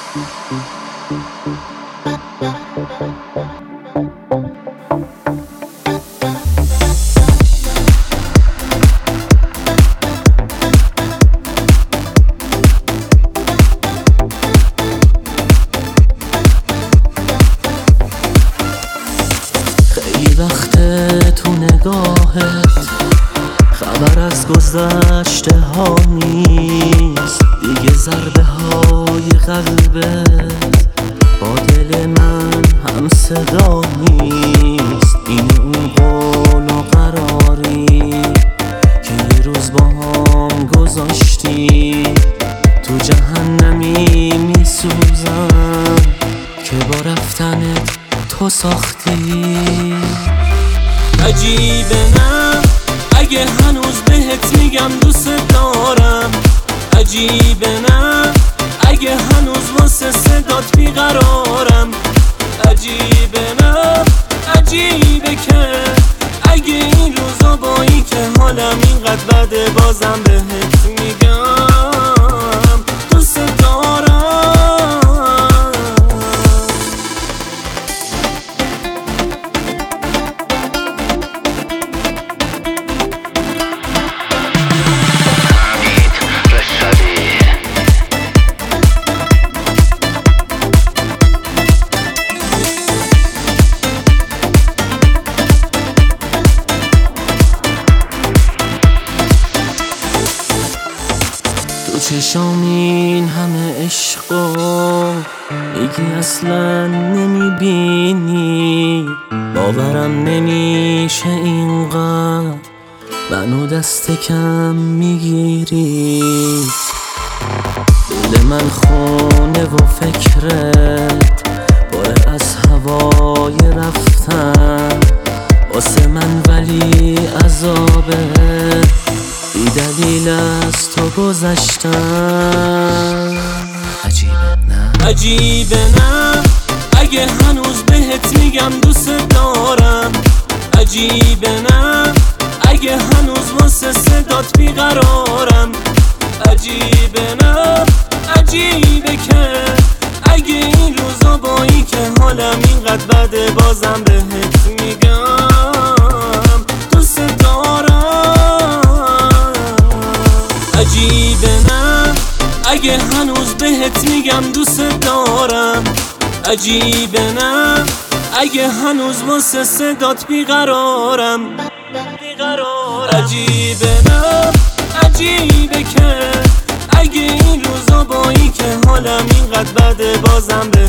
خیلی وقته تو نگاهت خبر از گذشته ها نیست، دیگه ضربه های قلبت با دل من هم صدا نیست. این اون قول و قراری که یه روز با هم گذاشتی، تو جهنمی میسوزم که با رفتنت تو ساختی. عجیبه نه اگه هنوز بهت میگم دوست دارم، عجیبه نه اگه هنوز واسه صدات بیقرارم، عجیبه نه عجیبه که اگه این روزا با این که حالم اینقدر بده بازم بهت میگم دوست دارم. تو چشام این همه عشقو میگی اصلا نمیبینی، باورم نمیشه اینقدر منو دست کم میگیری. دل من خونه و فکرت پر از هوای رفتن واسه من، ولی عذابه بی دلیل از تو گذشتن. عجیبه نه عجیبه نه اگه هنوز بهت میگم دوست دارم، عجیبه نه اگه هنوز واسه صدات بیقرارم، عجیبه نه عجیبه که اگه این روزا با این که حالم اینقدر بده بازم بهت میگم دوست دارم. عجیبه نه اگه هنوز بهت میگم دوست دارم، عجیبه نه اگه هنوز واسه صدات بیقرارم، عجیبه نه عجیبه که اگه این روزا با این که حالم اینقدر بده بازم به